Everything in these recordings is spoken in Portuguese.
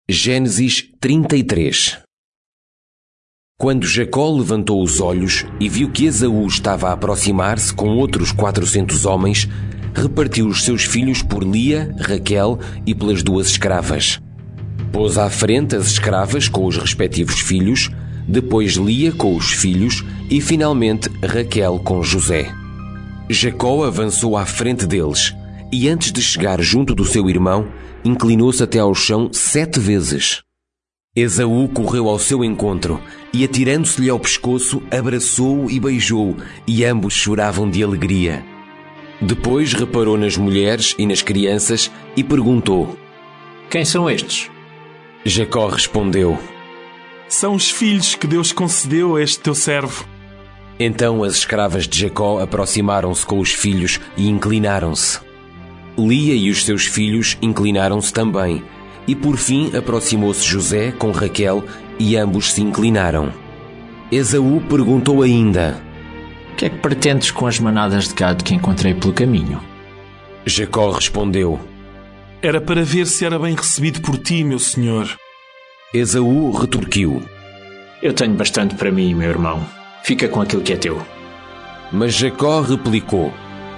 Gênesis 33. Quando Jacó levantou os olhos e viu que Esaú estava a aproximar-se com outros 400 homens, repartiu os seus filhos por Lia, Raquel e pelas duas escravas. Pôs à frente as escravas com os respectivos filhos, depois Lia com os filhos e finalmente Raquel com José. Jacó avançou à frente deles e antes de chegar junto do seu irmão, inclinou-se até ao chão 7 vezes. Esaú correu ao seu encontro e, atirando-se-lhe ao pescoço, abraçou-o e beijou-o, e ambos choravam de alegria. Depois reparou nas mulheres e nas crianças e perguntou: Quem são estes? Jacó respondeu: São os filhos que Deus concedeu a este teu servo. Então as escravas de Jacó aproximaram-se com os filhos e inclinaram-se. Lia e os seus filhos inclinaram-se também, e por fim aproximou-se José com Raquel e ambos se inclinaram. Esaú perguntou ainda: O que é que pretendes com as manadas de gado que encontrei pelo caminho? Jacó respondeu: Era para ver se era bem recebido por ti, meu senhor. Esaú retorquiu: Eu tenho bastante para mim, meu irmão. Fica com aquilo que é teu. Mas Jacó replicou: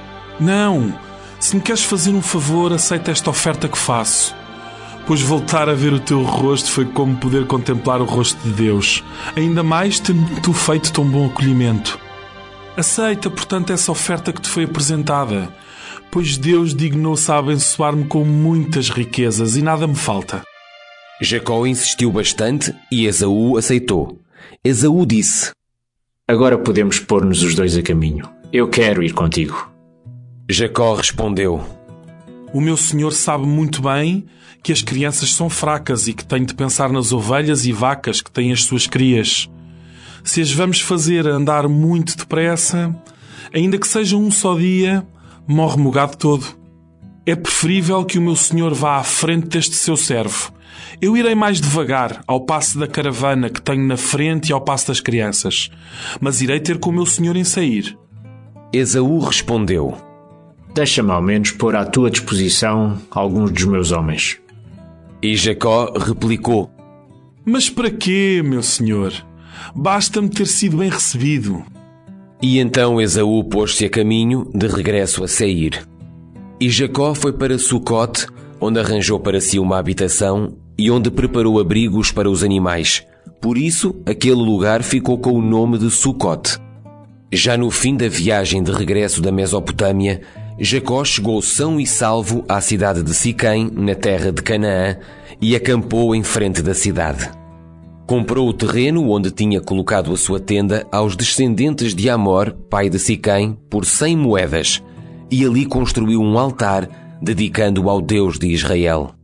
Não, se me queres fazer um favor, aceita esta oferta que faço. Pois voltar a ver o teu rosto foi como poder contemplar o rosto de Deus, ainda mais tendo tu feito tão bom acolhimento. Aceita, portanto, essa oferta que te foi apresentada, pois Deus dignou-se a abençoar-me com muitas riquezas e nada me falta. Jacó insistiu bastante e Esaú aceitou. Esaú disse: Agora podemos pôr-nos os dois a caminho. Eu quero ir contigo. Jacó respondeu: O meu senhor sabe muito bem que as crianças são fracas e que tenho de pensar nas ovelhas e vacas que têm as suas crias. Se as vamos fazer andar muito depressa, ainda que seja um só dia, morre-me o gado todo. É preferível que o meu senhor vá à frente deste seu servo. Eu irei mais devagar, ao passo da caravana que tenho na frente e ao passo das crianças, mas irei ter com o meu senhor em sair. Esaú respondeu: Deixa-me ao menos pôr à tua disposição alguns dos meus homens. E Jacó replicou: Mas para quê, meu senhor? Basta-me ter sido bem recebido. E então Esaú pôs-se a caminho, de regresso a Seir. E Jacó foi para Sucote, onde arranjou para si uma habitação e onde preparou abrigos para os animais. Por isso, aquele lugar ficou com o nome de Sucote. Já no fim da viagem de regresso da Mesopotâmia, Jacó chegou são e salvo à cidade de Siquém, na terra de Canaã, e acampou em frente da cidade. Comprou o terreno onde tinha colocado a sua tenda aos descendentes de Amor, pai de Siquém, por 100 moedas, e ali construiu um altar, dedicando-o ao Deus de Israel.